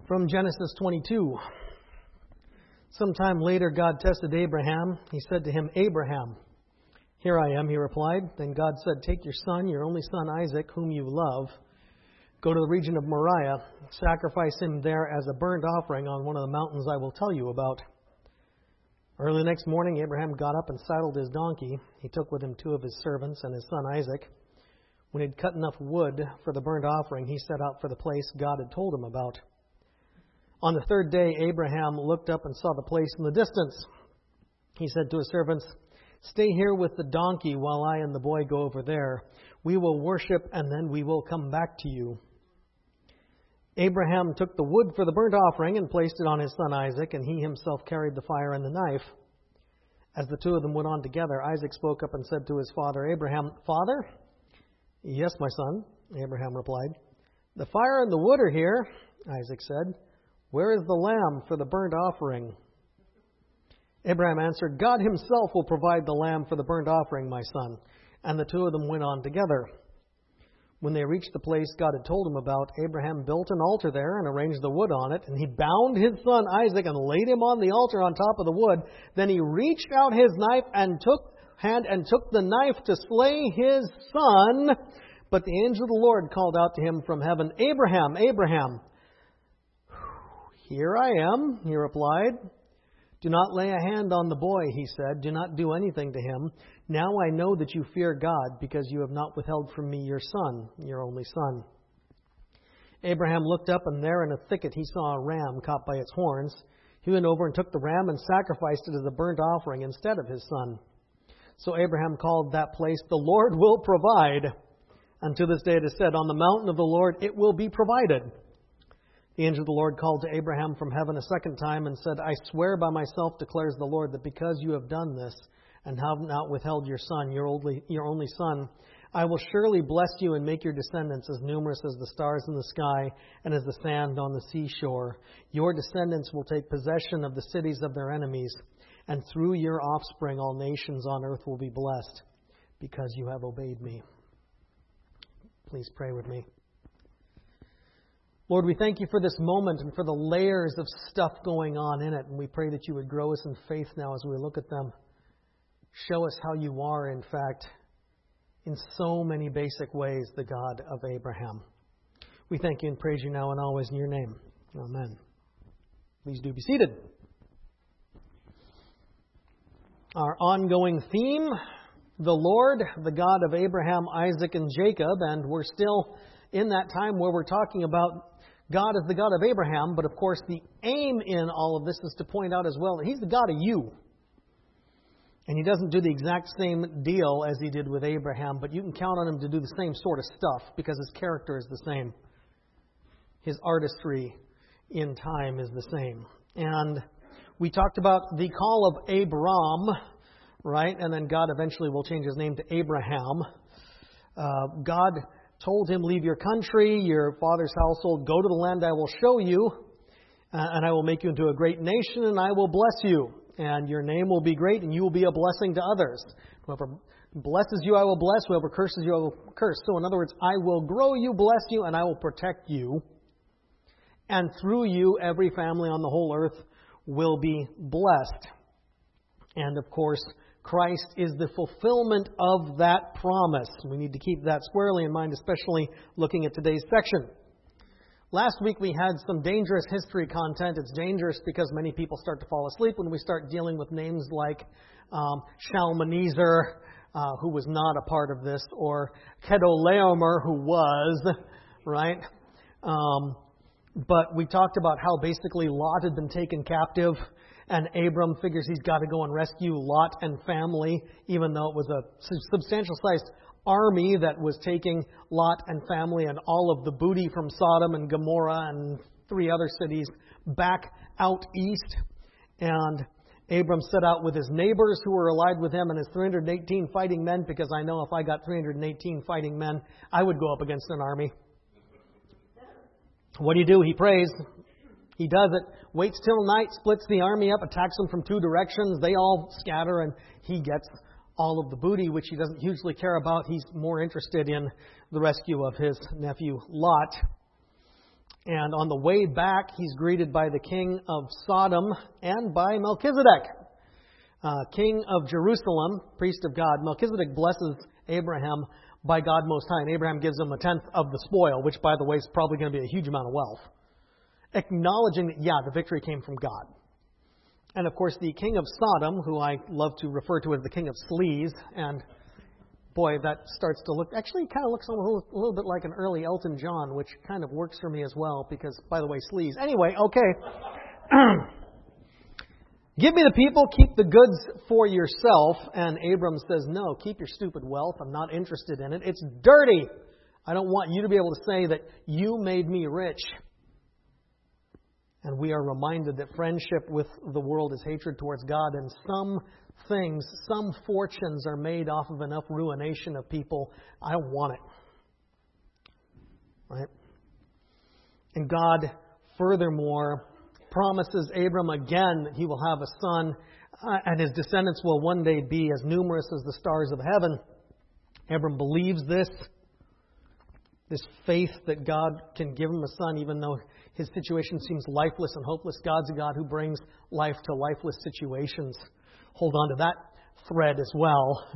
From Genesis 22. Sometime later, God tested Abraham. He said to him, "Abraham." "Here I am," he replied. Then God said, "Take your son, your only son Isaac, whom you love. Go to the region of Moriah. Sacrifice him there as a burnt offering on one of the mountains I will tell you about." Early the next morning, Abraham got up and saddled his donkey. He took with him 2 of his servants and his son Isaac. When he had cut enough wood for the burnt offering, he set out for the place God had told him about. On the 3rd day, Abraham looked up and saw the place in the distance. He said to his servants, "Stay here with the donkey while I and the boy go over there. We will worship and then we will come back to you." Abraham took the wood for the burnt offering and placed it on his son Isaac, and he himself carried the fire and the knife. As the 2 of them went on together, Isaac spoke up and said to his father Abraham, "Father?" "Yes, my son," Abraham replied. "The fire and the wood are here," Isaac said. "Where is the lamb for the burnt offering?" Abraham answered, "God himself will provide the lamb for the burnt offering, my son." And the 2 of them went on together. When they reached the place God had told him about, Abraham built an altar there and arranged the wood on it, and he bound his son Isaac and laid him on the altar on top of the wood. Then he reached out his knife and took the knife to slay his son. But the angel of the Lord called out to him from heaven, "Abraham, Abraham." "Here I am," he replied. "Do not lay a hand on the boy," he said. "Do not do anything to him. Now I know that you fear God, because you have not withheld from me your son, your only son." Abraham looked up, and there in a thicket he saw a ram caught by its horns. He went over and took the ram and sacrificed it as a burnt offering instead of his son. So Abraham called that place, "The Lord will provide." And to this day it is said, "On the mountain of the Lord it will be provided." The angel of the Lord called to Abraham from heaven a second time and said, "I swear by myself, declares the Lord, that because you have done this and have not withheld your son, your only son, I will surely bless you and make your descendants as numerous as the stars in the sky and as the sand on the seashore. Your descendants will take possession of the cities of their enemies, and through your offspring all nations on earth will be blessed, because you have obeyed me." Please pray with me. Lord, we thank you for this moment and for the layers of stuff going on in it. And we pray that you would grow us in faith now as we look at them. Show us how you are, in fact, in so many basic ways, the God of Abraham. We thank you and praise you now and always in your name. Amen. Please do be seated. Our ongoing theme, the Lord, the God of Abraham, Isaac, and Jacob. And we're still in that time where we're talking about God as the God of Abraham, but of course the aim in all of this is to point out as well that He's the God of you. And He doesn't do the exact same deal as He did with Abraham, but you can count on Him to do the same sort of stuff because His character is the same. His artistry in time is the same. And we talked about the call of Abram, right? And then God eventually will change His name to Abraham. God told him, "Leave your country, your father's household, go to the land I will show you, and I will make you into a great nation, and I will bless you. And your name will be great, and you will be a blessing to others. Whoever blesses you, I will bless. Whoever curses you, I will curse." So in other words, I will grow you, bless you, and I will protect you. And through you, every family on the whole earth will be blessed. And of course, Christ is the fulfillment of that promise. We need to keep that squarely in mind, especially looking at today's section. Last week we had some dangerous history content. It's dangerous because many people start to fall asleep when we start dealing with names like Shalmaneser, who was not a part of this, or Chedorlaomer, who was, right? But we talked about how basically Lot had been taken captive, and Abram figures he's got to go and rescue Lot and family, even though it was a substantial-sized army that was taking Lot and family and all of the booty from Sodom and Gomorrah and 3 other cities back out east. And Abram set out with his neighbors who were allied with him and his 318 fighting men, because I know if I got 318 fighting men, I would go up against an army. What do? He prays. He does it, waits till night, splits the army up, attacks them from 2 directions. They all scatter, and he gets all of the booty, which he doesn't hugely care about. He's more interested in the rescue of his nephew Lot. And on the way back, he's greeted by the king of Sodom and by Melchizedek, king of Jerusalem, priest of God. Melchizedek blesses Abraham by God Most High, and Abraham gives him a tenth of the spoil, which, by the way, is probably going to be a huge amount of wealth, acknowledging that, the victory came from God. And, of course, the king of Sodom, who I love to refer to as the king of sleaze, and boy, that starts to look, actually kind of looks a little bit like an early Elton John, which kind of works for me as well, because, by the way, sleaze. Anyway, okay. Give me the people, keep the goods for yourself. And Abram says, no, keep your stupid wealth. I'm not interested in it. It's dirty. I don't want you to be able to say that you made me rich. And we are reminded that friendship with the world is hatred towards God, and some things, some fortunes are made off of enough ruination of people. I don't want it. Right? And God, furthermore, promises Abram again that he will have a son, and his descendants will one day be as numerous as the stars of heaven. Abram believes this faith that God can give him a son, even though his situation seems lifeless and hopeless. God's a God who brings life to lifeless situations. Hold on to that thread as well.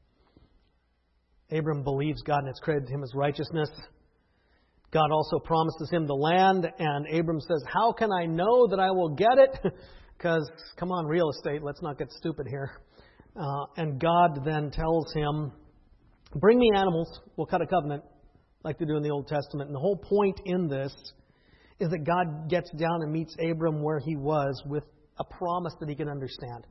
Abram believes God, and it's credited to him as righteousness. God also promises him the land, and Abram says, how can I know that I will get it? Because, come on, real estate, let's not get stupid here. And God then tells him, bring me animals, we'll cut a covenant, like they do in the Old Testament. And the whole point in this is that God gets down and meets Abram where he was with a promise that he can understand.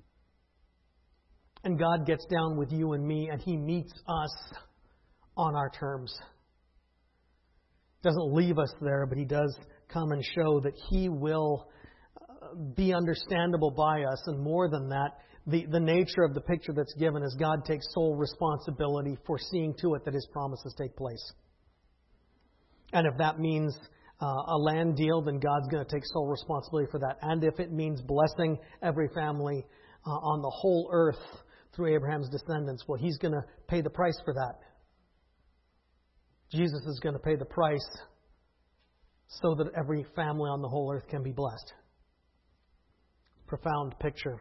And God gets down with you and me, and he meets us on our terms. Doesn't leave us there, but he does come and show that he will be understandable by us. And more than that, the nature of the picture that's given is God takes sole responsibility for seeing to it that his promises take place. And if that means a land deal, then God's going to take sole responsibility for that. And if it means blessing every family on the whole earth through Abraham's descendants, well, he's going to pay the price for that. Jesus is going to pay the price so that every family on the whole earth can be blessed. Profound picture.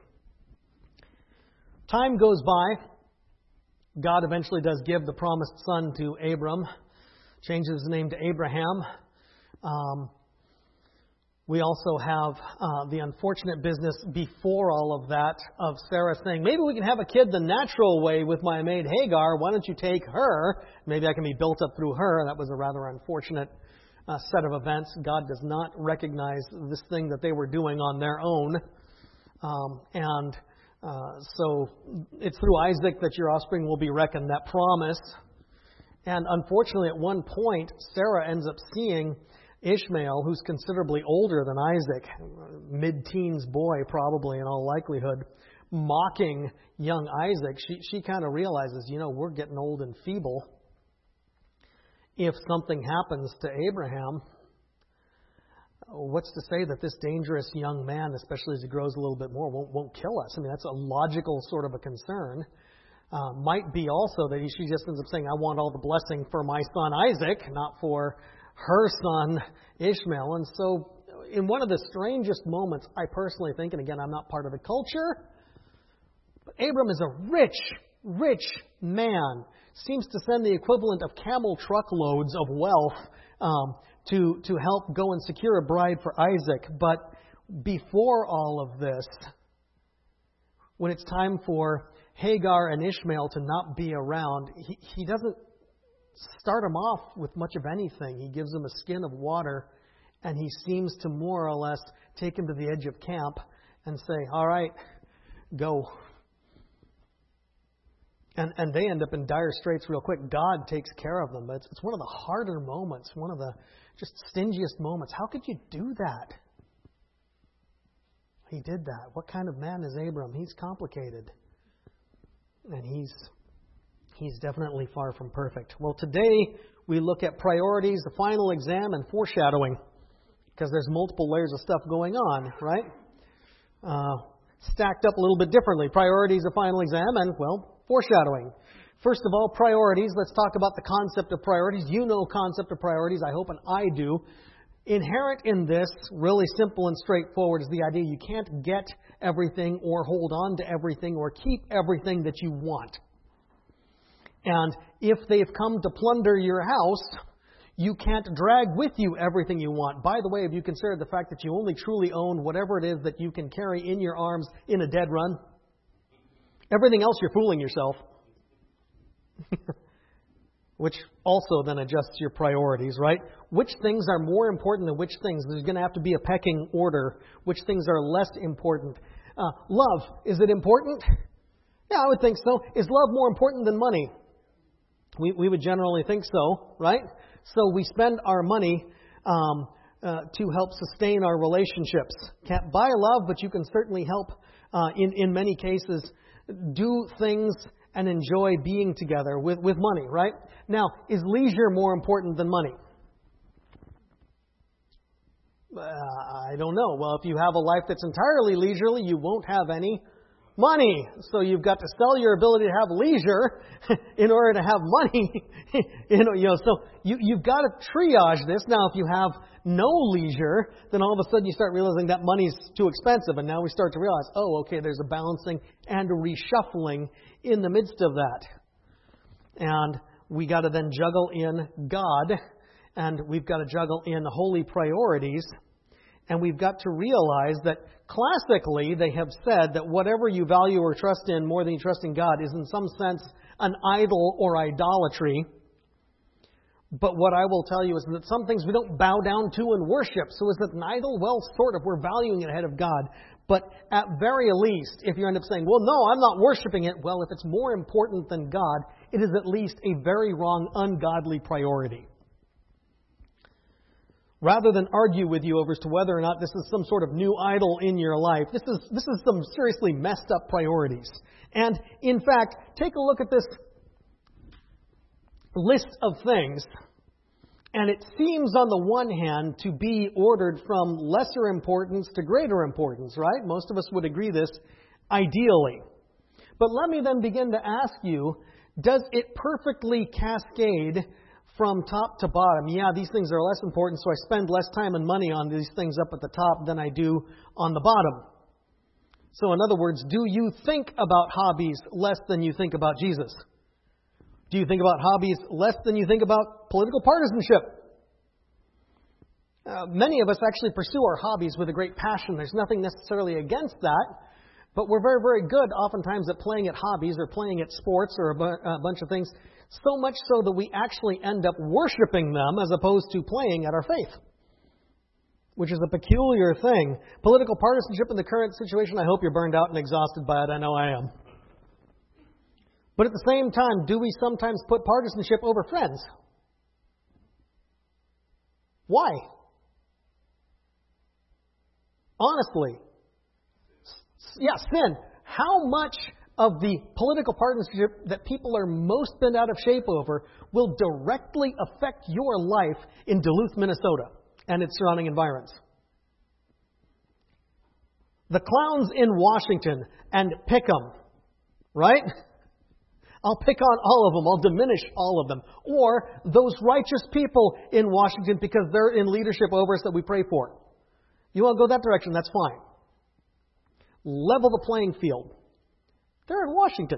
Time goes by. God eventually does give the promised son to Abram. Changes his name to Abraham. We also have the unfortunate business before all of that of Sarah saying, maybe we can have a kid the natural way with my maid Hagar. Why don't you take her? Maybe I can be built up through her. That was a rather unfortunate set of events. God does not recognize this thing that they were doing on their own. So it's through Isaac that your offspring will be reckoned, that promise. And unfortunately, at one point, Sarah ends up seeing Ishmael, who's considerably older than Isaac, mid-teens boy probably in all likelihood, mocking young Isaac. She kind of realizes, we're getting old and feeble. If something happens to Abraham, what's to say that this dangerous young man, especially as he grows a little bit more, won't kill us? I mean, that's a logical sort of a concern. Might be also that she just ends up saying, I want all the blessing for my son Isaac, not for her son Ishmael. And so in one of the strangest moments, I personally think, and again, I'm not part of the culture, but Abram is a rich man. Seems to send the equivalent of camel truckloads of wealth to help go and secure a bride for Isaac. But before all of this, when it's time for Hagar and Ishmael to not be around, he doesn't start them off with much of anything. He gives them a skin of water, and he seems to more or less take him to the edge of camp and say, all right, go. And they end up in dire straits real quick. God takes care of them. But it's one of the harder moments, one of the just stingiest moments. How could you do that? He did that. What kind of man is Abram? He's complicated. And he's definitely far from perfect. Well, today we look at priorities, the final exam, and foreshadowing. Because there's multiple layers of stuff going on, right? Stacked up a little bit differently. Priorities, the final exam, and, foreshadowing. First of all, priorities. Let's talk about the concept of priorities. You know concept of priorities, I hope, and I do. Inherent in this, really simple and straightforward, is the idea you can't get everything or hold on to everything or keep everything that you want. And if they've come to plunder your house, you can't drag with you everything you want. By the way, have you considered the fact that you only truly own whatever it is that you can carry in your arms in a dead run? Everything else, you're fooling yourself. Which also then adjusts your priorities, right? Which things are more important than which things? There's going to have to be a pecking order. Which things are less important? Love, is it important? Yeah, I would think so. Is love more important than money? We would generally think so, right? So we spend our money to help sustain our relationships. Can't buy love, but you can certainly help, in many cases, do things and enjoy being together with money, right? Now, is leisure more important than money? I don't know. Well, if you have a life that's entirely leisurely, you won't have any money. So you've got to sell your ability to have leisure in order to have money. So you've got to triage this. Now, if you have no leisure, then all of a sudden you start realizing that money's too expensive. And now we start to realize, okay, there's a balancing and a reshuffling in the midst of that. And we got to then juggle in God, and we've got to juggle in holy priorities. And we've got to realize that classically they have said that whatever you value or trust in more than you trust in God is in some sense an idol or idolatry. But what I will tell you is that some things we don't bow down to and worship. So is it an idol? Well, sort of. We're valuing it ahead of God. But at very least, if you end up saying, well, no, I'm not worshiping it. Well, if it's more important than God, it is at least a very wrong, ungodly priority. Rather than argue with you over as to whether or not this is some sort of new idol in your life, this is some seriously messed up priorities. And in fact, take a look at this list of things, and it seems on the one hand to be ordered from lesser importance to greater importance, right? Most of us would agree this ideally. But let me then begin to ask you, does it perfectly cascade from top to bottom? Yeah, these things are less important, so I spend less time and money on these things up at the top than I do on the bottom. So in other words, do you think about hobbies less than you think about Jesus? Do you think about hobbies less than you think about political partisanship? Many of us actually pursue our hobbies with a great passion. There's nothing necessarily against that, but we're very, very good oftentimes at playing at hobbies or playing at sports or a bunch of things, so much so that we actually end up worshiping them as opposed to playing at our faith, which is a peculiar thing. Political partisanship in the current situation, I hope you're burned out and exhausted by it. I know I am. But at the same time, do we sometimes put partisanship over friends? Why? Honestly. Yeah, sin. How much of the political partisanship that people are most bent out of shape over will directly affect your life in Duluth, Minnesota and its surrounding environs? The clowns in Washington and pick them, right? I'll pick on all of them. I'll diminish all of them. Or those righteous people in Washington because they're in leadership over us that we pray for. You want to go that direction, that's fine. Level the playing field. They're in Washington.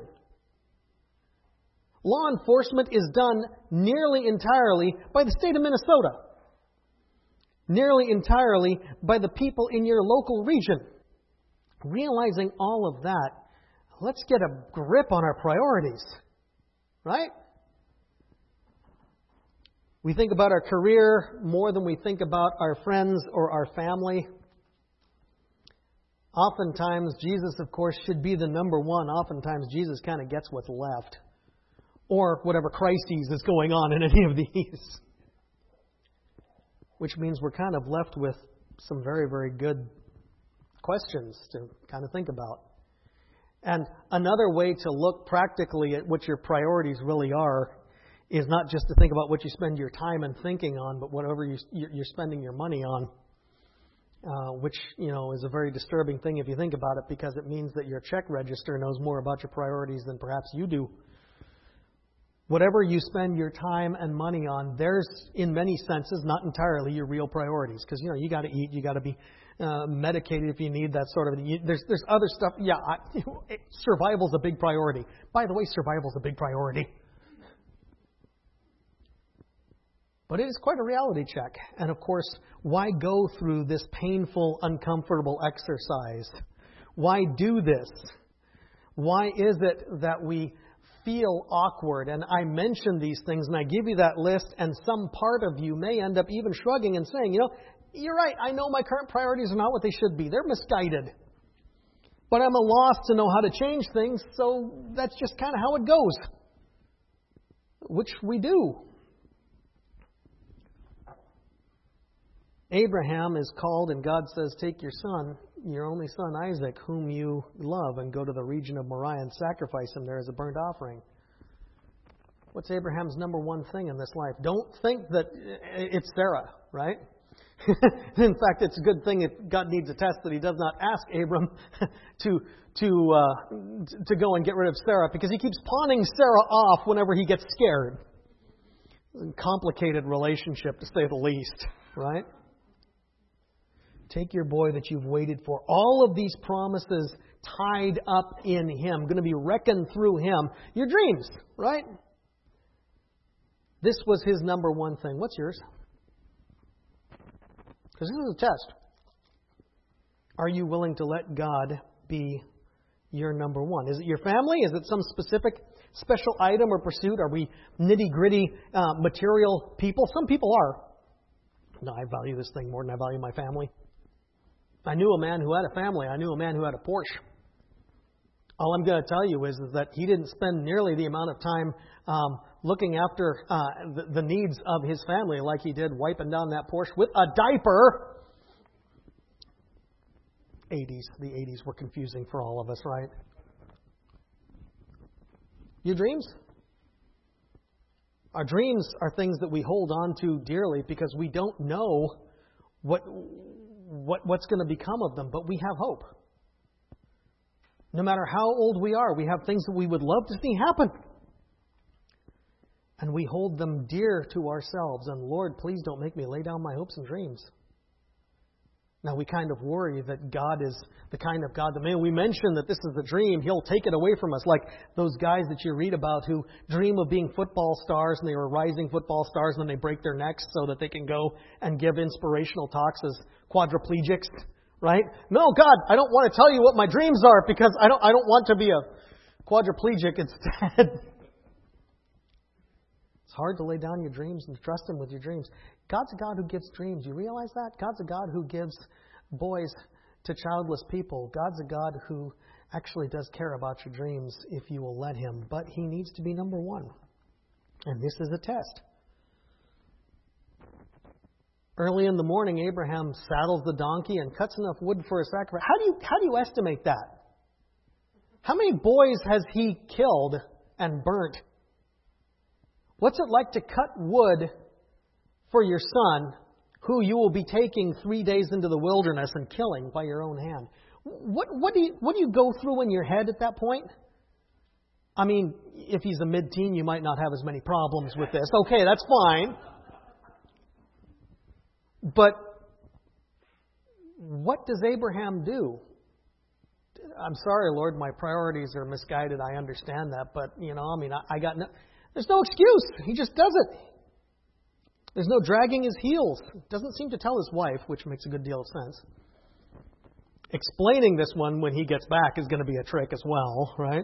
Law enforcement is done nearly entirely by the state of Minnesota. Nearly entirely by the people in your local region. Realizing all of that, let's get a grip on our priorities, right? We think about our career more than we think about our friends or our family. Oftentimes, Jesus, of course, should be the number one. Oftentimes, Jesus kind of gets what's left. Or whatever crises is going on in any of these. Which means we're kind of left with some very, very good questions to kind of think about. And another way to look practically at what your priorities really are is not just to think about what you spend your time and thinking on, but whatever you're spending your money on, which, is a very disturbing thing if you think about it, because it means that your check register knows more about your priorities than perhaps you do. Whatever you spend your time and money on, there's, in many senses, not entirely your real priorities. Because, you got to eat, you got to be medicated if you need that sort of thing. There's other stuff. Yeah, survival's a big priority. By the way, survival's a big priority. But it is quite a reality check. And of course, why go through this painful, uncomfortable exercise? Why do this? Why is it that we feel awkward? And I mention these things and I give you that list, and some part of you may end up even shrugging and saying, you're right, I know my current priorities are not what they should be. They're misguided. But I'm a loss to know how to change things, so that's just kind of how it goes. Which we do. Abraham is called and God says, take your son, your only son Isaac, whom you love, and go to the region of Moriah and sacrifice him there as a burnt offering. What's Abraham's number one thing in this life? Don't think that it's Sarah, right? In fact, it's a good thing if God needs a test that He does not ask Abram to go and get rid of Sarah, because He keeps pawning Sarah off whenever he gets scared. It's a complicated relationship, to say the least, right? Take your boy that you've waited for. All of these promises tied up in Him, going to be reckoned through Him. Your dreams, right? This was his number one thing. What's yours? Because this is a test. Are you willing to let God be your number one? Is it your family? Is it some specific special item or pursuit? Are we nitty-gritty material people? Some people are. No, I value this thing more than I value my family. I knew a man who had a family. I knew a man who had a Porsche. All I'm going to tell you is that he didn't spend nearly the amount of time looking after the needs of his family like he did wiping down that Porsche with a diaper. The 80s were confusing for all of us, right? Your dreams? Our dreams are things that we hold on to dearly because we don't know what's going to become of them, but we have hope. No matter how old we are, we have things that we would love to see happen. And we hold them dear to ourselves. And Lord, please don't make me lay down my hopes and dreams. Now, we kind of worry that God is the kind of God that, man, we mention that this is a dream, He'll take it away from us. Like those guys that you read about who dream of being football stars, and they were rising football stars, and then they break their necks so that they can go and give inspirational talks as quadriplegics, right? No, God, I don't want to tell you what my dreams are because I don't want to be a quadriplegic instead. It's hard to lay down your dreams and to trust Him with your dreams. God's a God who gives dreams. You realize that? God's a God who gives boys to childless people. God's a God who actually does care about your dreams if you will let Him. But He needs to be number one. And this is a test. Early in the morning, Abraham saddles the donkey and cuts enough wood for a sacrifice. How do you estimate that? How many boys has he killed and burnt? What's it like to cut wood for your son, who you will be taking 3 days into the wilderness and killing by your own hand? What do you go through in your head at that point? I mean, if he's a mid-teen, you might not have as many problems with this. Okay, that's fine. But what does Abraham do? I'm sorry, Lord, my priorities are misguided. I understand that. But, I got no... There's no excuse. He just does it. There's no dragging his heels. Doesn't seem to tell his wife, which makes a good deal of sense. Explaining this one when he gets back is going to be a trick as well, right?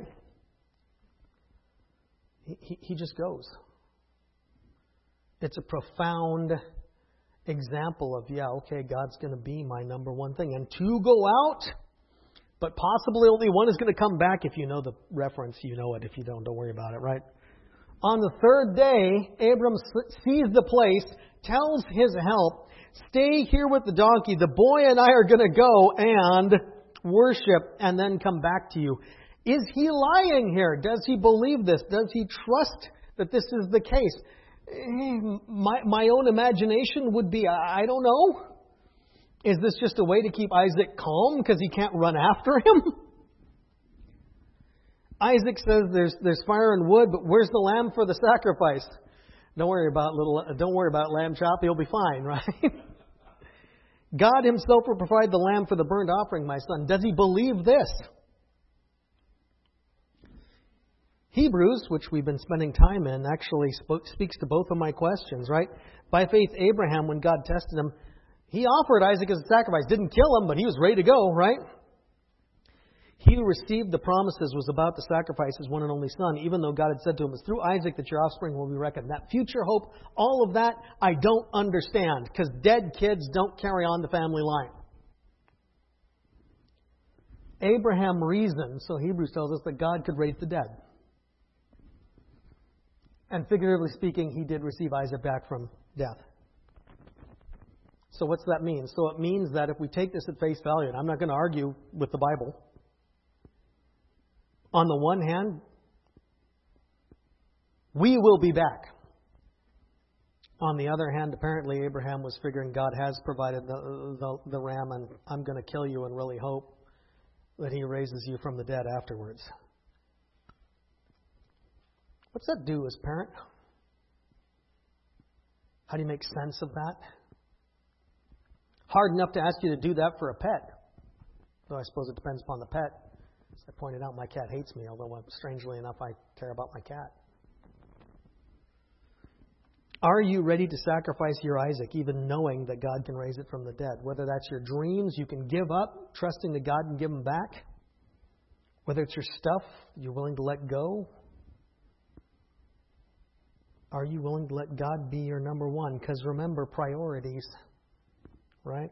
He just goes. It's a profound example of, God's going to be my number one thing. And two go out, but possibly only one is going to come back. If you know the reference, you know it. If you don't worry about it, right? On the third day, Abram sees the place, tells his help, stay here with the donkey. The boy and I are going to go and worship and then come back to you. Is he lying here? Does he believe this? Does he trust that this is the case? My own imagination would be, I don't know. Is this just a way to keep Isaac calm because he can't run after him? Isaac says there's fire and wood, but where's the lamb for the sacrifice? Don't worry about lamb chop. You'll be fine, right? God himself will provide the lamb for the burnt offering, my son. Does he believe this? Hebrews, which we've been spending time in, actually speaks to both of my questions, right? By faith, Abraham, when God tested him, he offered Isaac as a sacrifice. Didn't kill him, but he was ready to go, right? He who received the promises was about to sacrifice his one and only son, even though God had said to him, it's through Isaac that your offspring will be reckoned. That future hope, all of that, I don't understand, because dead kids don't carry on the family line. Abraham reasoned, so Hebrews tells us, that God could raise the dead. And figuratively speaking, he did receive Isaac back from death. So what's that mean? So it means that if we take this at face value, and I'm not going to argue with the Bible, on the one hand, we will be back. On the other hand, apparently Abraham was figuring God has provided the ram, and I'm going to kill you and really hope that he raises you from the dead afterwards. What's that do as parent? How do you make sense of that? Hard enough to ask you to do that for a pet. Though I suppose it depends upon the pet. As I pointed out, my cat hates me, although strangely enough I care about my cat. Are you ready to sacrifice your Isaac, even knowing that God can raise it from the dead? Whether that's your dreams you can give up, trusting that God can give them back. Whether it's your stuff you're willing to let go. Are you willing to let God be your number one? Because remember, priorities, right?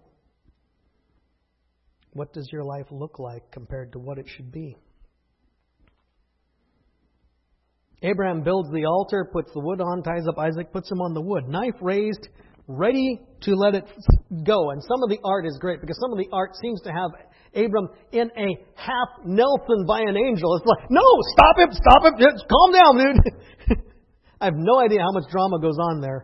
What does your life look like compared to what it should be? Abraham builds the altar, puts the wood on, ties up Isaac, puts him on the wood. Knife raised, ready to let it go. And some of the art is great because some of the art seems to have Abram in a half Nelson by an angel. It's like, no, stop him, just calm down, dude. I have no idea how much drama goes on there.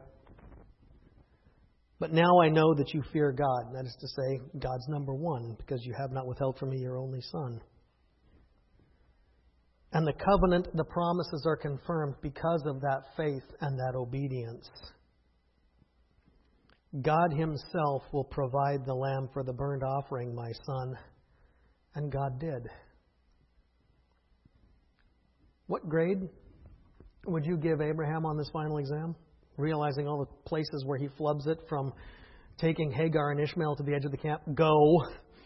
But now I know that you fear God. That is to say, God's number one, because you have not withheld from me your only son. And the covenant, the promises are confirmed because of that faith and that obedience. God himself will provide the lamb for the burnt offering, my son. And God did. What grade would you give Abraham on this final exam? Realizing all the places where he flubs it, from taking Hagar and Ishmael to the edge of the camp, go,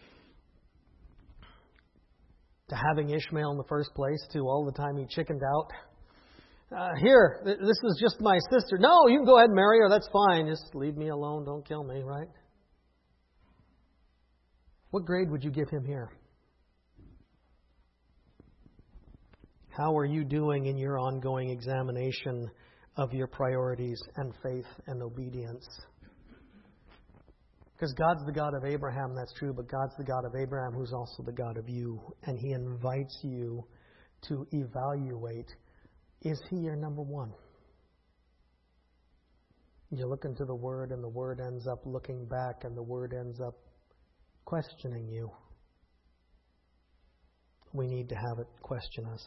to having Ishmael in the first place, to all the time he chickened out. Here, this is just my sister. No, you can go ahead and marry her, that's fine. Just leave me alone, don't kill me, right? What grade would you give him here? How are you doing in your ongoing examination of your priorities and faith and obedience? Because God's the God of Abraham, that's true, but God's the God of Abraham who's also the God of you. And He invites you to evaluate, is He your number one? You look into the Word and the Word ends up looking back and the Word ends up questioning you. We need to have it question us.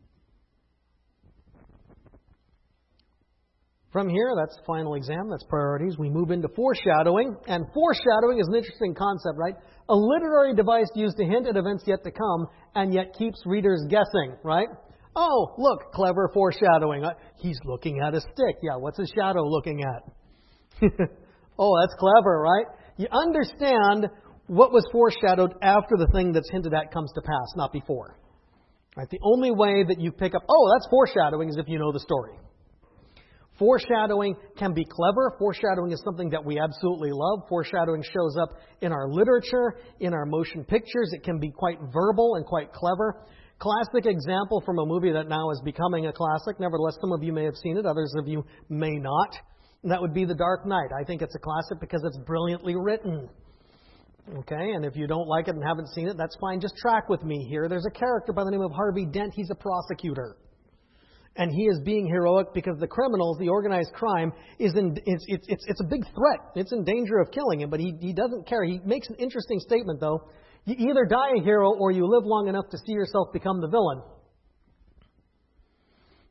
From here, that's final exam, that's priorities. We move into foreshadowing. And foreshadowing is an interesting concept, right? A literary device used to hint at events yet to come and yet keeps readers guessing, right? Oh, look, clever foreshadowing. He's looking at a stick. Yeah, what's his shadow looking at? Oh, that's clever, right? You understand what was foreshadowed after the thing that's hinted at comes to pass, not before. Right? The only way that you pick up, oh, that's foreshadowing, is if you know the story. Foreshadowing can be clever. Foreshadowing is something that we absolutely love. Foreshadowing shows up in our literature, in our motion pictures. It can be quite verbal and quite clever. Classic example from a movie that now is becoming a classic. Nevertheless, some of you may have seen it. Others of you may not. And that would be The Dark Knight. I think it's a classic because it's brilliantly written. Okay, and if you don't like it and haven't seen it, that's fine. Just track with me here. There's a character by the name of Harvey Dent. He's a prosecutor. And he is being heroic because the criminals, the organized crime, it's a big threat. It's in danger of killing him, but he doesn't care. He makes an interesting statement, though. You either die a hero or you live long enough to see yourself become the villain.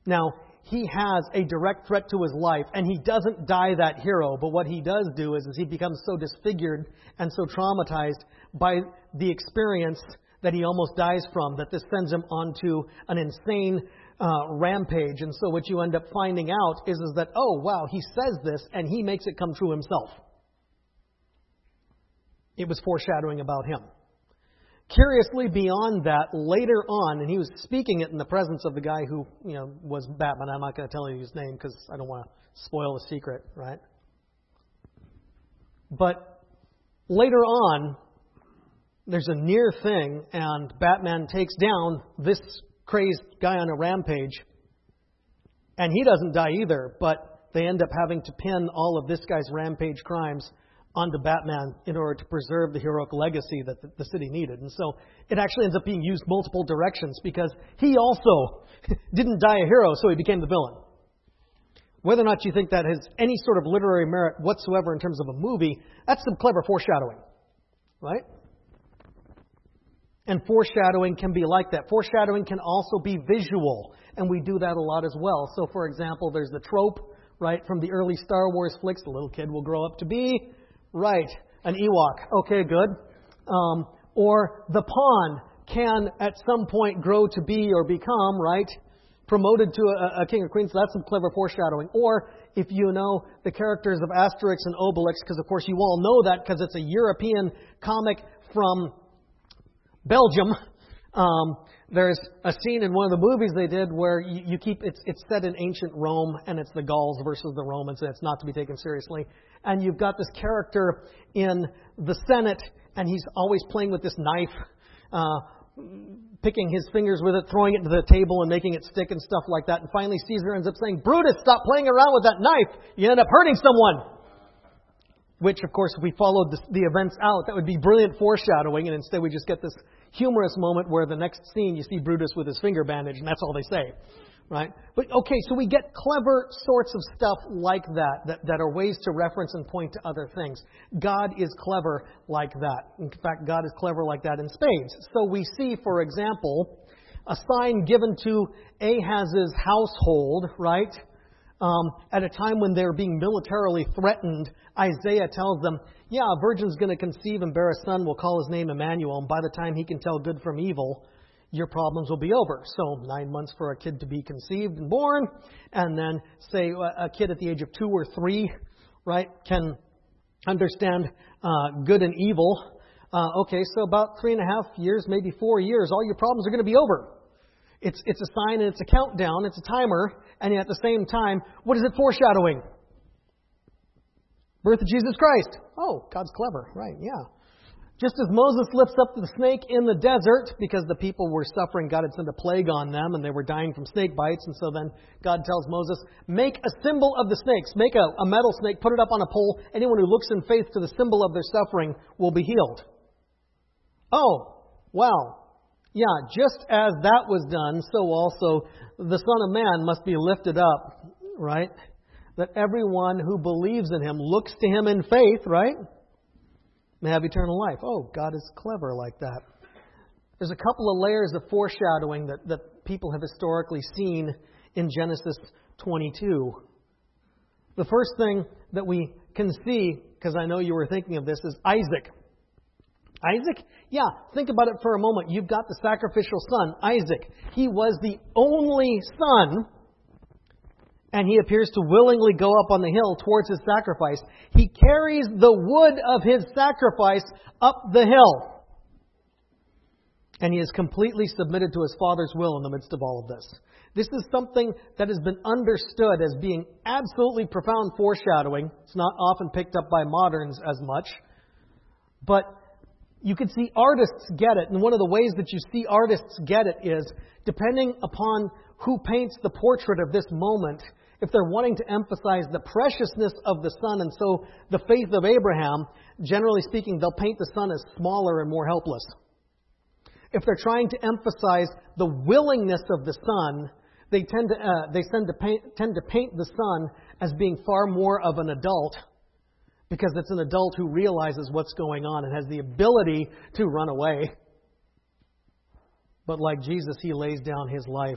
Now, he has a direct threat to his life, and he doesn't die that hero, but what he does do is he becomes so disfigured and so traumatized by the experience that he almost dies from, that this sends him onto an insane rampage. And so what you end up finding out is that, oh, wow, he says this, and he makes it come true himself. It was foreshadowing about him. Curiously, beyond that, later on, and he was speaking it in the presence of the guy who, was Batman. I'm not going to tell you his name because I don't want to spoil the secret, right? But later on, there's a near thing, and Batman takes down this crazed guy on a rampage, and he doesn't die either, but they end up having to pin all of this guy's rampage crimes onto Batman in order to preserve the heroic legacy that the city needed. And so it actually ends up being used multiple directions because he also didn't die a hero, so he became the villain. Whether or not you think that has any sort of literary merit whatsoever in terms of a movie, that's some clever foreshadowing, right? And foreshadowing can be like that. Foreshadowing can also be visual, and we do that a lot as well. So, for example, there's the trope, right, from the early Star Wars flicks. The little kid will grow up to be, right, an Ewok. Okay, good. Or the pawn can at some point grow to be or become, right, promoted to a king or queen. So that's some clever foreshadowing. Or if you know the characters of Asterix and Obelix, because of course you all know that because it's a European comic from Belgium. There's a scene in one of the movies they did where it's set in ancient Rome, and it's the Gauls versus the Romans, and it's not to be taken seriously. And you've got this character in the Senate, and he's always playing with this knife, picking his fingers with it, throwing it to the table and making it stick and stuff like that. And finally Caesar ends up saying, "Brutus, stop playing around with that knife. You end up hurting someone." Which, of course, if we followed the events out, that would be brilliant foreshadowing, and instead we just get this humorous moment where the next scene you see Brutus with his finger bandaged, and that's all they say, right? But, okay, so we get clever sorts of stuff like that are ways to reference and point to other things. God is clever like that. In fact, God is clever like that in spades. So we see, for example, a sign given to Ahaz's household, right? At a time when they're being militarily threatened, Isaiah tells them, yeah, a virgin's going to conceive and bear a son. We'll call his name Emmanuel. And by the time he can tell good from evil, your problems will be over. So 9 months for a kid to be conceived and born. And then, say, a kid at the age of 2 or 3, right, can understand good and evil. Okay, so about 3.5 years, maybe 4 years, all your problems are going to be over. It's a sign and it's a countdown, it's a timer, and at the same time, what is it foreshadowing? Birth of Jesus Christ. Oh, God's clever, right, yeah. Just as Moses lifts up the snake in the desert, because the people were suffering, God had sent a plague on them, and they were dying from snake bites, and so then God tells Moses, make a symbol of the snakes, make a metal snake, put it up on a pole, anyone who looks in faith to the symbol of their suffering will be healed. Oh, wow. Yeah, just as that was done, so also the Son of Man must be lifted up, right? That everyone who believes in Him, looks to Him in faith, right, may have eternal life. Oh, God is clever like that. There's a couple of layers of foreshadowing that people have historically seen in Genesis 22. The first thing that we can see, because I know you were thinking of this, is Isaac. Isaac? Yeah, think about it for a moment. You've got the sacrificial son, Isaac. He was the only son, and he appears to willingly go up on the hill towards his sacrifice. He carries the wood of his sacrifice up the hill. And he is completely submitted to his Father's will in the midst of all of this. This is something that has been understood as being absolutely profound foreshadowing. It's not often picked up by moderns as much. But you can see artists get it. And one of the ways that you see artists get it is, depending upon who paints the portrait of this moment, if they're wanting to emphasize the preciousness of the son and so the faith of Abraham, generally speaking, they'll paint the son as smaller and more helpless. If they're trying to emphasize the willingness of the son, they tend to paint the son as being far more of an adult, because it's an adult who realizes what's going on and has the ability to run away. But like Jesus, He lays down His life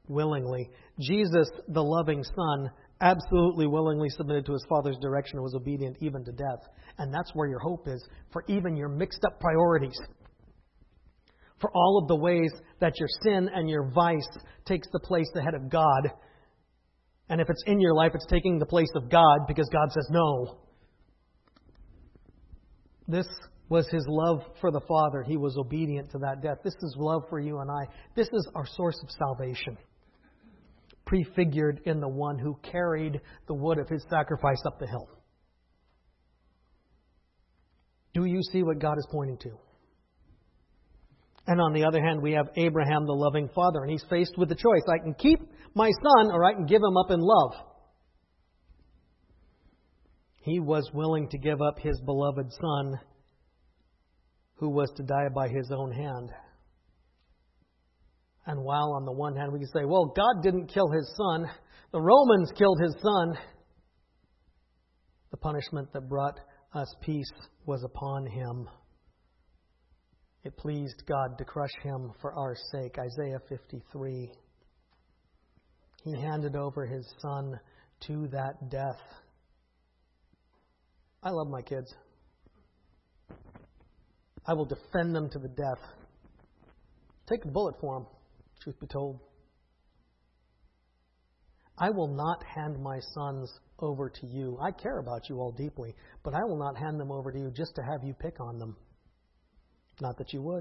willingly. Jesus, the loving Son, absolutely willingly submitted to his Father's direction and was obedient even to death. And that's where your hope is for even your mixed up priorities. For all of the ways that your sin and your vice takes the place ahead of God. And if it's in your life, it's taking the place of God because God says no. This was his love for the Father. He was obedient to that death. This is love for you and I. This is our source of salvation. Prefigured in the one who carried the wood of his sacrifice up the hill. Do you see what God is pointing to? And on the other hand, we have Abraham, the loving father, and he's faced with the choice. I can keep my son or I can give him up in love. He was willing to give up his beloved son who was to die by his own hand. And while on the one hand we can say, well, God didn't kill his son. The Romans killed his son. The punishment that brought us peace was upon him. It pleased God to crush him for our sake. Isaiah 53. He handed over his son to that death. I love my kids. I will defend them to the death. Take a bullet for them, truth be told. I will not hand my sons over to you. I care about you all deeply, but I will not hand them over to you just to have you pick on them. Not that you would.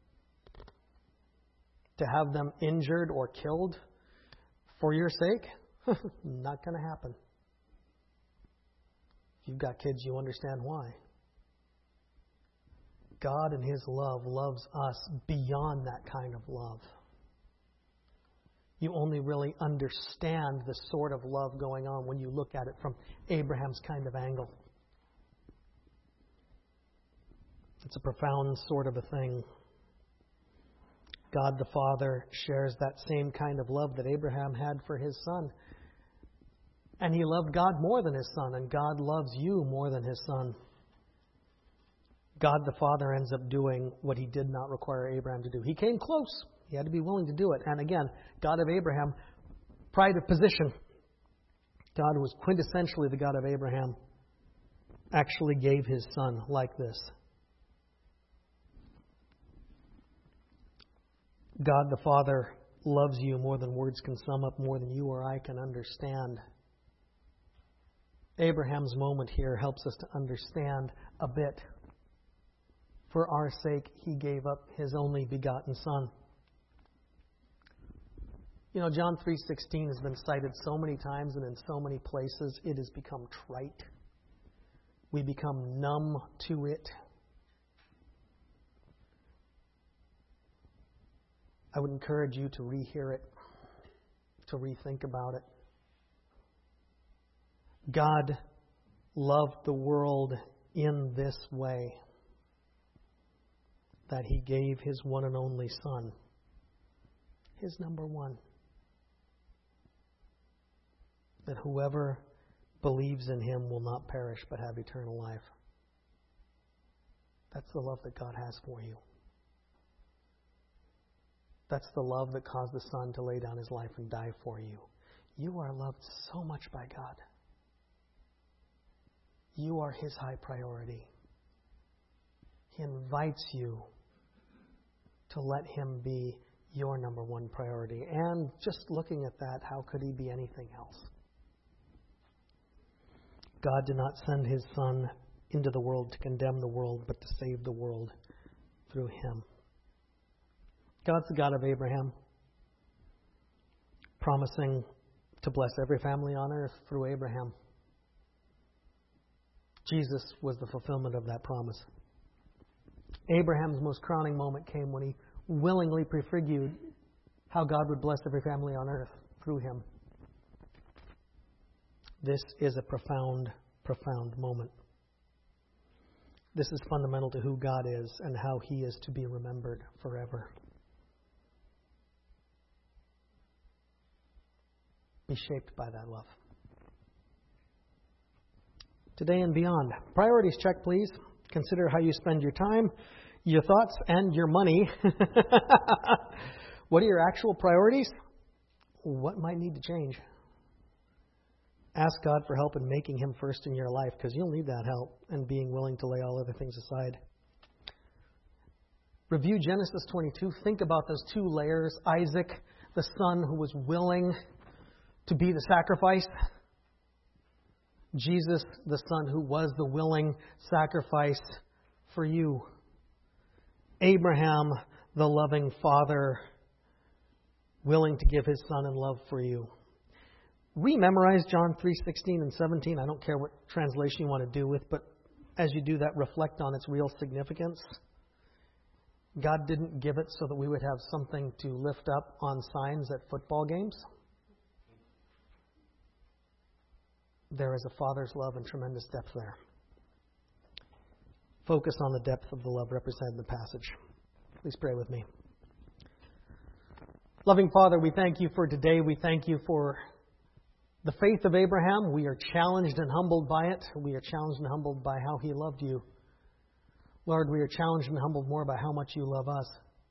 To have them injured or killed for your sake? Not going to happen. If you've got kids, you understand why. God in his love loves us beyond that kind of love. You only really understand the sort of love going on when you look at it from Abraham's kind of angle. It's a profound sort of a thing. God the Father shares that same kind of love that Abraham had for his son. And he loved God more than his son, and God loves you more than his son. God the Father ends up doing what he did not require Abraham to do. He came close. He had to be willing to do it. And again, God of Abraham, pride of position. God, who was quintessentially the God of Abraham, actually gave his son like this. God the Father loves you more than words can sum up, more than you or I can understand. Abraham's moment here helps us to understand a bit. For our sake, he gave up his only begotten Son. You know, John 3:16 has been cited so many times and in so many places, it has become trite. We become numb to it. I would encourage you to rehear it, to rethink about it. God loved the world in this way, that he gave his one and only Son, his number one, that whoever believes in him will not perish but have eternal life. That's the love that God has for you. That's the love that caused the Son to lay down his life and die for you. You are loved so much by God. You are his high priority. He invites you to let him be your number one priority. And just looking at that, how could he be anything else? God did not send his Son into the world to condemn the world, but to save the world through him. God's the God of Abraham, promising to bless every family on earth through Abraham. Jesus was the fulfillment of that promise. Abraham's most crowning moment came when he willingly prefigured how God would bless every family on earth through him. This is a profound, profound moment. This is fundamental to who God is and how he is to be remembered forever. Be shaped by that love. Today and beyond. Priorities check, please. Consider how you spend your time, your thoughts, and your money. What are your actual priorities? what might need to change. Ask God for help in making Him first in your life, because you'll need that help, and being willing to lay all other things aside. Review Genesis 22. Think about those two layers. Isaac, the son who was willing to be the sacrifice. Jesus, the son who was the willing sacrifice for you. Abraham, the loving father, willing to give his son in love for you. We memorize John 3:16 and 17. I don't care what translation you want to do with, but as you do that, reflect on its real significance. God didn't give it so that we would have something to lift up on signs at football games. There is a father's love and tremendous depth there. Focus on the depth of the love represented in the passage. Please pray with me. Loving Father, we thank you for today. We thank you for the faith of Abraham. We are challenged and humbled by it. We are challenged and humbled by how he loved you. Lord, we are challenged and humbled more by how much you love us.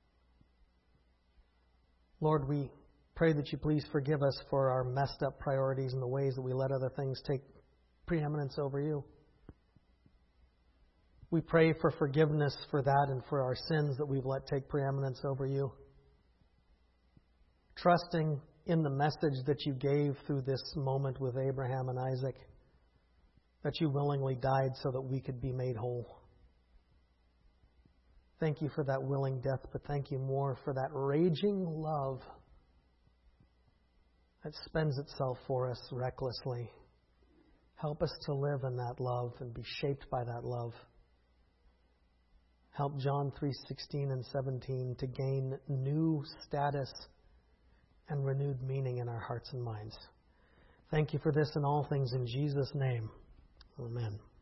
Lord, we pray that you please forgive us for our messed up priorities and the ways that we let other things take preeminence over you. We pray for forgiveness for that and for our sins that we've let take preeminence over you. Trusting in the message that you gave through this moment with Abraham and Isaac, that you willingly died so that we could be made whole. Thank you for that willing death, but thank you more for that raging love that spends itself for us recklessly. Help us to live in that love and be shaped by that love. Help John 3:16 and 17 to gain new status and renewed meaning in our hearts and minds. Thank you for this and all things in Jesus' name. Amen.